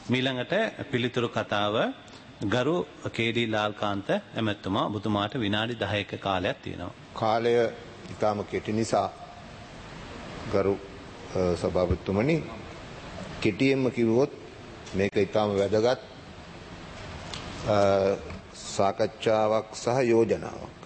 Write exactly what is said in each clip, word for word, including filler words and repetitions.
මීළඟට පිළිතුරු කතාව ගරු කේ.ඩී. ලාල්කාන්ත ඇමතුමා ඔබතුමාට විනාඩි දහයක කාලයක් තියෙනවා. කාලය ඉතාම කෙටි නිසා ගරු සභාපතිතුමනි කෙටියෙන්ම කිව්වොත් මේක ඉතාම වැදගත් සාකච්ඡාවක් සහ යෝජනාවක්.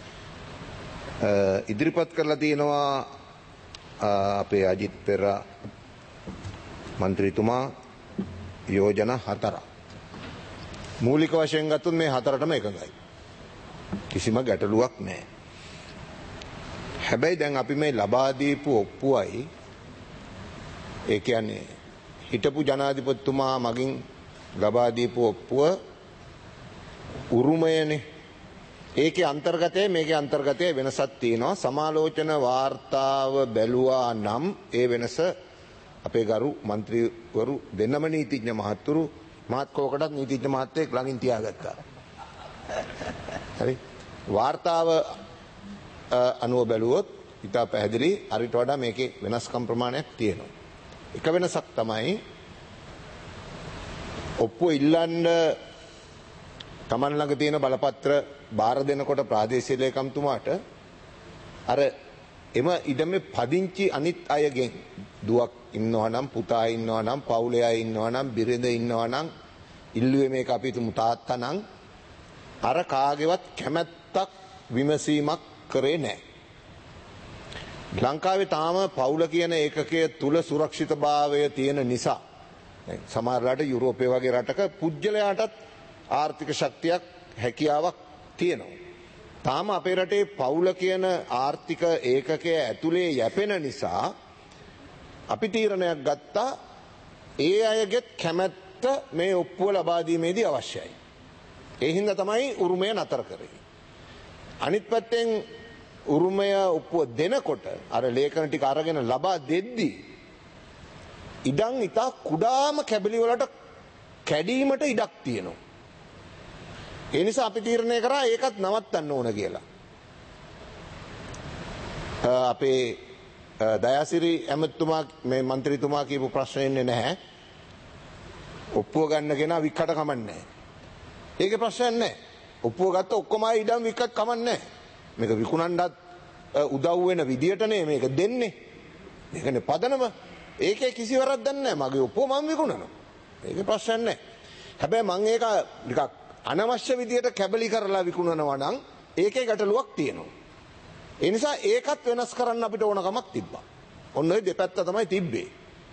ඉදිරිපත් කරලා තියෙනවා අපේ අජිත් පෙරේරා මන්ත්‍රීතුමා යෝජනා හතරක්. මූලික වශයෙන් ගත්තොත් මේ හතරටම එකඟයි. කිසිම ගැටලුවක් නැහැ. හැබැයි දැන් අපි මේ ලබා දීපු ඔප්පුවයි ඒ කියන්නේ හිටපු ජනාධිපතිතුමා මගින් ලබා දීපු ඔප්පුව උරුමයනේ. ඒකේ අන්තර්ගතයේ මේකේ අන්තර්ගතයේ වෙනසක් තියෙනවා. සමාලෝචන වාර්තාව බැලුවා නම් ඒ වෙනස අපේ ගරු മന്ത്രിවරු දෙන්නම නීතිඥ මහත්තුරු මාත් කෝකටත් නීතිඥ මහත්තයෙක් ළඟින් තියාගත්තා. හරි. වාර්තාව අනුව බැලුවොත් ඉතා පැහැදිලි අරිට වඩා මේකේ වෙනස්කම් ප්‍රමාණයක් තියෙනවා. එක වෙනසක් තමයි ඔප්පුව ඉල්ලන්න තමන් ළඟ තියෙන බලපත්‍ර බාර දෙනකොට ප්‍රාදේශීය ලේකම්තුමාට අර එම ඉඩමේ පදිංචි අනිත් අයගෙන් දුවක් ඉන්නවා නම් පුතා ඉන්නවා නම් පවුලේ අය ඉන්නවා නම් බිරිඳ ඉන්නවා නම් ඉල්ලුවේ මේක අපි තුමු තාත්තා නම් අර කාගේවත් කැමැත්තක් විමසීමක් කරේ නැහැ. ලංකාවේ තාම පවුල කියන ඒකකය තුල සුරක්ෂිතභාවය තියෙන නිසා සමහර රට යුරෝපයේ වගේ රටක පුජ්‍යලයාටත් ආර්ථික ශක්තියක් හැකියාවක් තියෙනවා. තාම අපේ රටේ පවුල කියන ආර්ථික ඒකකය ඇතුලේ යැපෙන නිසා අපි තීරණයක් ගත්තා ඒ අයගෙත් කැමැත්ත මේ ඔප්පුව ලබා දීමේදී අවශ්‍යයි. ඒ හින්දා තමයි උරුමය නතර කරේ. අනිත් පැත්තෙන් උරුමය ඔප්පුව දෙනකොට අර ලේඛන ටික අරගෙන ලබා දෙද්දී ඉඩම් ඉතා කුඩාම කැබලි වලට කැඩීමට ඉඩක් තියෙනවා. ඒ නිසා අපි තීරණය කරා ඒකත් නවත්තන්න ඕන කියලා. අපේ දයාසිරි ඇමතුමා මේ മന്ത്രിතුමා කියපු ප්‍රශ්නේ ඉන්නේ නැහැ. ඔප්පුව ගන්න කෙනා වික්කට කමන්නේ නැහැ. ඒකේ ප්‍රශ්නයක් නැහැ. ඔප්පුව ගත්ත ඔක්කොම අය ඉඩම් වික්කත් කමන්නේ නැහැ. මේක විකුණන්නත් උදව් වෙන විදියටනේ මේක දෙන්නේ. මේකනේ පදනම. ඒකේ කිසි වරද්දක් නැහැ. මගේ ඔප්පුව මම විකුණනවා. ඒකේ ප්‍රශ්නයක් නැහැ. හැබැයි මම ඒක ටිකක් අනවශ්‍ය විදියට කැබලි කරලා විකුණනවා නම් ඒකේ ගැටලුවක් තියෙනවා. ඒ නිසා ඒකත් වෙනස් කරන්න අපිට ඕනකමක් තිබ්බා. ඔන්න ඔය දෙපැත්ත තමයි තිබ්බේ.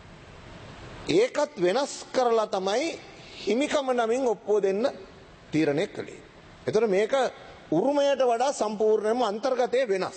ඒකත් වෙනස් කරලා තමයි හිමිකම නමින් ඔප්පුව දෙන්න තීරණය කළේ. එතකොට මේක උරුමයට වඩා සම්පූර්ණයෙන්ම අන්තර්ගතයේ වෙනස්.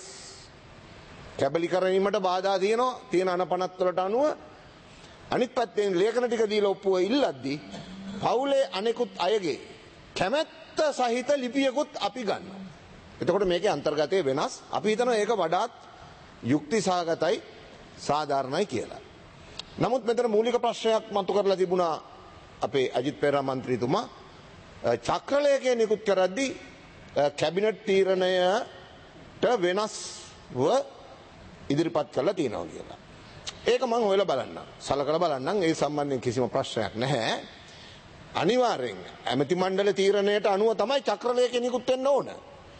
කැබලි කිරීමට බාධා තියෙනවා තියෙන අනපනත් වලට අනුව. අනිත් පැත්තෙන් ලේඛන ටික දීලා ඔප්පුව ඉල්ලද්දී පවුලේ අනෙකුත් අයගේ කැමැත්ත සහිත ලිපියකුත් අපි ගන්නවා. එතකොට මේකේ අන්තර්ගතයේ වෙනස්. අපි හිතනවා ඒක වඩාත් යුක්ති සහගතයි සාධාරණයි කියලා. නමුත් මෙතන මූලික ප්‍රශ්නයක් මතු කරලා තිබුණා අපේ අජිත් පෙරේරා මන්ත්‍රීතුමා චක්‍රලේඛය නිකුත් කරද්දී කැබිනට් තීරණයට වෙනස්ව ඉදිරිපත් කරලා තියෙනවා කියලා. ඒක මම හොයලා බලන්නම්. සලකලා බලන්නම්. ඒ සම්බන්ධයෙන් කිසිම ප්‍රශ්නයක් නැහැ. අනිවාර්යෙන් ඇමති මණ්ඩල තීරණයට අනුව තමයි චක්‍රලේඛය නිකුත් වෙන්න ඕන.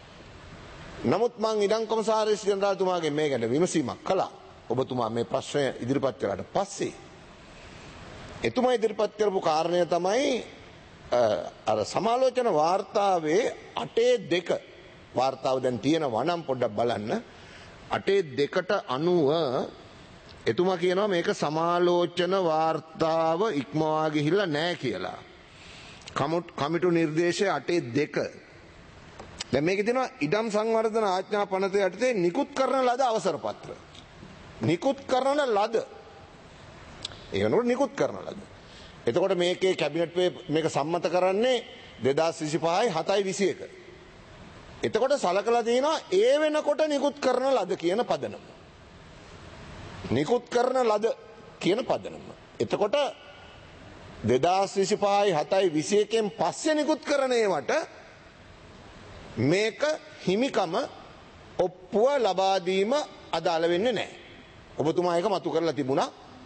නමුත් මම ඉඩම් කොමසාරිස් ජනරාල්තුමාගෙන් මේ ගැන විමසීමක් කළා. ඔබතුමා මේ ප්‍රශ්නය ඉදිරිපත් කළාට පස්සේ එතුමා ඉදිරිපත් කරපු කාරණය තමයි අර සමාලෝචන වාර්තාවේ අටේ දෙක වාර්තාව දැන් තියෙනවා නම් පොඩ්ඩක් බලන්න. අටේ දෙකට අනුව එතුමා කියනවා මේක සමාලෝචන වාර්තාව ඉක්මවා ගිහිල්ලා නැහැ කියලා. කමිටු නිර්දේශය අටේ දෙක. දැන් මේකේ තියෙනවා ඉඩම් සංවර්ධන ආඥා පනත යටතේ නිකුත් කරන ලද අවසර පත්‍ර. නිකුත් කරන ලද. ඒ වෙනකොට නිකුත් කරන ලද. එතකොට මේකේ කැබිනට් මේක සම්මත කරන්නේ දෙදාස් විසිපහයි හතයි විසිඑක. එතකොට සලකලා තියෙනවා ඒ වෙනකොට නිකුත් කරන ලද කියන පදනම. නිකුත් කරන ලද කියන පදනම. එතකොට දෙදාස් විසිපහයි හතයි විසිඑකෙන් පස්සේ නිකුත් කරන ඒවට මේක හිමිකම ඔප්පුව ලබා දීම අදාළ වෙන්නේ නැහැ. ඔබතුමා ඒක මතු කරලා තිබුණා.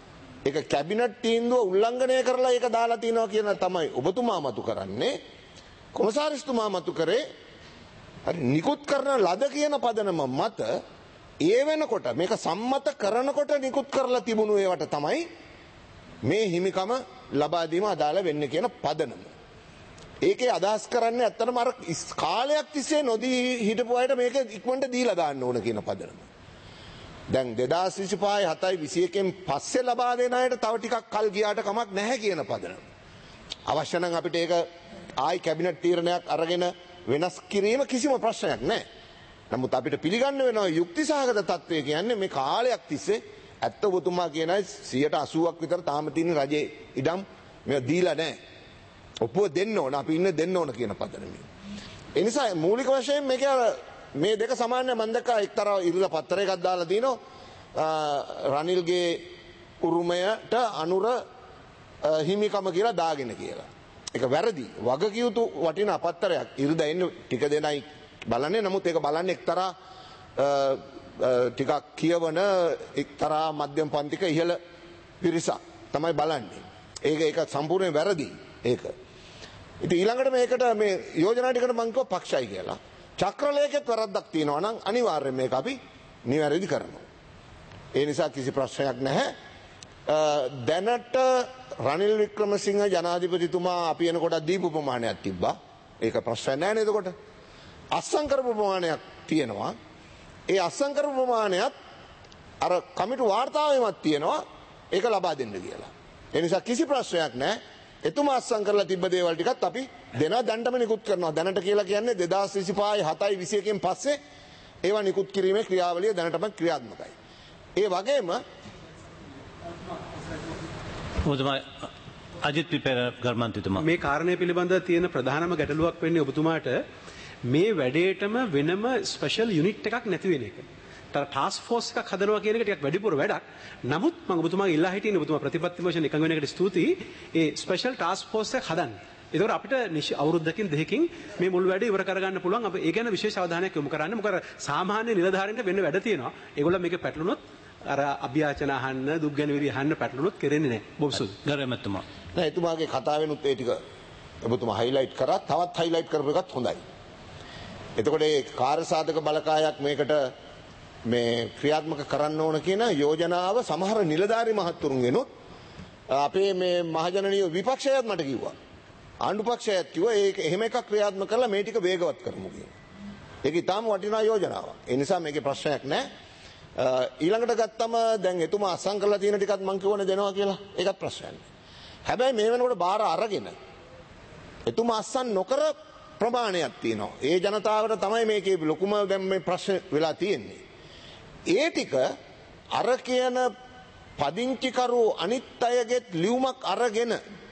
ඒක කැබිනට් තීන්දුව උල්ලංඝනය කරලා ඒක දාලා තිනවා කියන තමයි ඔබතුමා මතු කරන්නේ. කොමසාරිස්තුමා මතු කරේ හරි නිකුත් කරන ලද කියන පදනම මත ඒ වෙනකොට මේක සම්මත කරනකොට නිකුත් කරලා තිබුණු ඒවට තමයි මේ හිමිකම ලබා දීම අදාළ වෙන්නේ කියන පදනම. ඒකේ අදහස් කරන්නේ ඇත්තටම අර කාලයක් තිස්සේ නොදී හිටපු අයට මේක ඉක්මනට දීලා දාන්න ඕන කියන පදනම. දැන් දෙදාස් විසිපහ හතයි විසියකෙන් පස්සේ ලබා දෙන අයට තව ටිකක් කල් ගියාට කමක් නැහැ කියන පදනම. අවශ්‍ය නම් අපිට ඒක ආයි කැබිනට් තීරණයක් අරගෙන වෙනස් කිරීම කිසිම ප්‍රශ්නයක් නැහැ. නමුත් අපිට පිළිගන්න වෙනවා යුක්තිසහගත තත්ත්වය කියන්නේ මේ කාලයක් තිස්සේ ඇත්ත ඔබතුමා කියන අය සියයට අසූවක් විතර තාම තියෙන රජයේ ඉඩම් මේවා දීලා නැහැ. ඔප්පුව දෙන්න ඕන අපි ඉන්නේ දෙන්න ඕන කියන පදනමේ. ඒ නිසා මූලික වශයෙන් මේක මේ දෙක සමානයි. මම දැක්කා එක්තරා ඉරිදා පත්‍රයකක් දාලා තිනවා රනිල්ගේ උරුමයට අනුර හිමිකම කියලා දාගෙන කියලා. ඒක වැරදි. වගකිය යුතු වටිනා පත්‍රයක්. ඉරිදා එන්නේ ටික දෙනයි බලන්නේ. නමුත් ඒක බලන්නේ එක්තරා ටිකක් කියවන එක්තරා මධ්‍යම පන්තික ඉහළ පිරිසක් තමයි බලන්නේ. ඒක ඒක සම්පූර්ණයෙන් වැරදි. ඒක. ඉතින් ඊළඟට මේකට මේ යෝජනා ටිකට මම කිව්වා පක්ෂයි කියලා. චක්‍රලේඛෙත් වැරද්දක් තියෙනවා නම් අනිවාර්යයෙන් මේක අපි නිවැරදි කරනවා. ඒ නිසා කිසි ප්‍රශ්නයක් නැහැ. දැනට රනිල් වික්‍රමසිංහ ජනාධිපතිතුමා අපි එනකොට දීපු ප්‍රමාණයක් තිබ්බා. ඒක ප්‍රශ්නයක් නැහැ නේද? එතකොට අස්සම් කරපු ප්‍රමාණයක් තියෙනවා. ඒ අස්සම් කරපු ප්‍රමාණයත් අර කමිටු වාර්තාවෙමත් තියෙනවා ඒක ලබා දෙන්න කියලා. ඒ නිසා කිසි ප්‍රශ්නයක් නැහැ. එතුමා අස්සම් කරලා තිබ්බ දේවල් ටිකත් අපි දෙනවා දැනටම නිකුත් කරනවා. දැනට කියලා කියන්නේ දෙදාස් විසිපහ හතයි විසියකෙන් පස්සේ ඒවා නිකුත් කිරීමේ ක්‍රියාවලිය දැනටම ක්‍රියාත්මකයි. ඒ වගේම අජිත් පිපෙර ගර්මන්තිතුමා මේ කාරණය පිළිබඳව තියෙන ප්‍රධානම ගැටලුවක් වෙන්නේ ඔබතුමාට මේ වැඩේටම වෙනම ස්පෙෂල් යුනිට් එකක් නැති වෙන එක. ටාස්ක් ෆෝස් එකක් හදනවා කියන එක ටිකක් වැඩිපුර වැඩක්. නමුත් මම ඔබතුමාගේ ඉල්ලා හිටින්නේ ඔබතුමා ප්‍රතිපත්ති වශයෙන් එකඟ වෙන එකට ස්තුතියි. ඒ ස්පෙෂල් ටාස්ක් ෆෝස් එක හදන්න. ඒතකොට අපිට අවුරුද්දකින් දෙකකින් මේ මුල් වැඩේ ඉවර කරගන්න පුළුවන්. අපි ඒ ගැන විශේෂ අවධානයක් යොමු කරන්න. මොකද සාමාන්‍ය නිලධාරීන්ට වෙන්න වැඩ තියෙනවා. ඒගොල්ලෝ මේක පැටලුනොත් අර අභ්‍යාචන අහන්න දුක් ගැනවිරි අහන්න පැටලුනොත් කෙරෙන්නේ නැහැ. බොහොම සුදු. ගරමැතුමා. නෑ එතුමාගේ කතාවෙනුත් ඒ ටික ඔබතුමා හයිලයිට් කරා. තවත් හයිලයිට් කරපු එකත් හොඳයි. එතකොට ඒ කාර්යසාධක බලකායක් මේකට මේ ක්‍රියාත්මක කරන්න ඕන කියන යෝජනාව සමහර නිලධාරි මහත්තුරුන්ගෙනුත් අපේ මේ මහජනනීය විපක්ෂයත් මට කිව්වා. ආණ්ඩු පක්ෂයත් කිව්වා ඒක එහෙම එකක් ක්‍රියාත්මක කරලා මේ ටික වේගවත් කරමු කියලා. ඒක ඊටාම වටිනා යෝජනාවක්. ඒ නිසා මේකේ ප්‍රශ්නයක් නැහැ. ඊළඟට ගත්තම දැන් එතුමා අසං කරලා තියෙන ටිකත් මම කියවනේ දෙනවා කියලා. ඒකත් ප්‍රශ්නයක් නෑ. හැබැයි මේ වෙනකොට බාර අරගෙන එතුමා අසං නොකර ප්‍රමාණයක් තියෙනවා. ඒ ජනතාවට තමයි මේකේ ලොකුම දැන් මේ ප්‍රශ්න වෙලා තියෙන්නේ. ඒ ටික අර කියන පදිංචිකරු අනිත් අයගෙත් ලියුමක් අරගෙන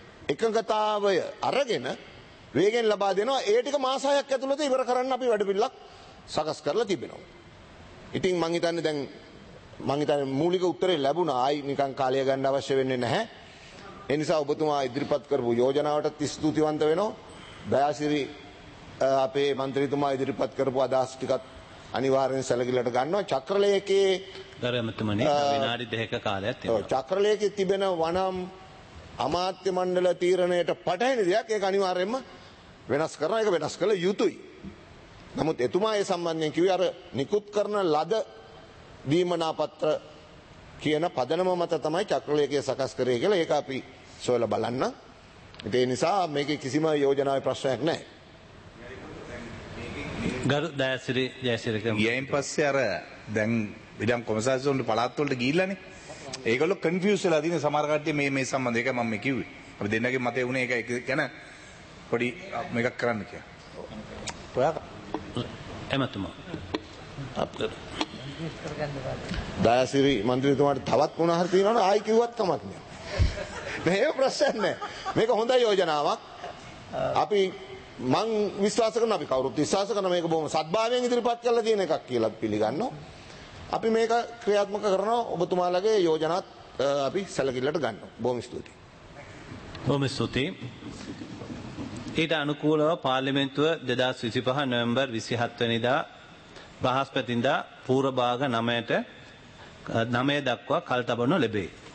එකඟතාවය අරගෙන වේගෙන් ලබා දෙනවා. ඒ ටික මාස හයක් ඇතුළත ඉවර කරන්න අපි වැඩපිළිවෙලක් සකස් කරලා තිබෙනවා. ඉතින් මං හිතන්නේ දැන් මං හිතන්නේ මූලික උත්තරේ ලැබුණා. ආයි නිකන් කාලය ගන්න අවශ්‍ය වෙන්නේ නැහැ. ඒ නිසා ඔබතුමා ඉදිරිපත් කරපු යෝජනාවටත් ස්තුතිවන්ත වෙනවා. දයාසිරි අපේ මන්ත්‍රීතුමා ඉදිරිපත් කරපු අදහස් ටිකත් අනිවාර්යෙන් සැලකිලිට ගන්නවා. චක්‍රලේඛයේ ගරමතුමනි විනාඩි දෙකක කාලයක් තියෙනවා. චක්‍රලේඛයේ තිබෙන වනම් අමාත්‍ය මණ්ඩල තීරණයට පටහැනි දෙයක්. ඒක අනිවාර්යෙන්ම වෙනස් කරනවා. ඒක වෙනස් කළ යුතුයි. නමුත් එතුමා ඒ සම්බන්ධයෙන් කිව්වේ අර නිකුත් කරන ලද දීමනා පත්‍ර කියන පදනම මත තමයි චක්‍රලේඛය සකස් කරේ කියලා. ඒක අපි සොයලා බලන්න. ඒ නිසා මේකේ කිසිම යෝජනාවේ ප්‍රශ්නයක් නැහැ. ගරු දයාසිරි ජයසිරික ගියයින් පස්සේ අර දැන් ඉඩම් කොමසාරිස්වරුන්ට පළාත් වලට ගිහිල්ලානේ. ඒගොල්ලෝ කන්ෆියුස් වෙලා තියෙන සමහර කට්ටිය මේ මේ සම්බන්ධ එක මම මේ කිව්වේ. අපි දෙන්නගේ මතය උනේ ඒක ගැන පොඩි මේකක් කරන්න කියලා. ඔයා එමතුමා දයාසිරි මන්ත්‍රීතුමාට තවත් මොනවා හරි තියෙනවනේ ආයි කිව්වත් කමක් නෑ. මේක ප්‍රශ්නයක් නෑ. මේක හොඳ යෝජනාවක්. අපි මං විශ්වාස කරනවා අපි කවුරුත් විශ්වාස කරනවා මේක බොහොම සත්භාවයෙන් ඉදිරිපත් කරලා තියෙන එකක් කියලා පිළිගන්නවා. අපි මේක ක්‍රියාත්මක කරනවා. ඔබතුමාලගේ යෝජනාත් අපි සැලකිල්ලට ගන්නවා. බොහොම ස්තුතියි. බොහොම ස්තුතියි. ඊට අනුකූලව පාර්ලිමේන්තුව දෙදාස් විසිපහ නොවැම්බර් විසිහත් වෙනිදා බ්‍රහස්පතින්දා පූර්ව භාග නවයට නවය දක්වා කල් තබනු ලැබේ.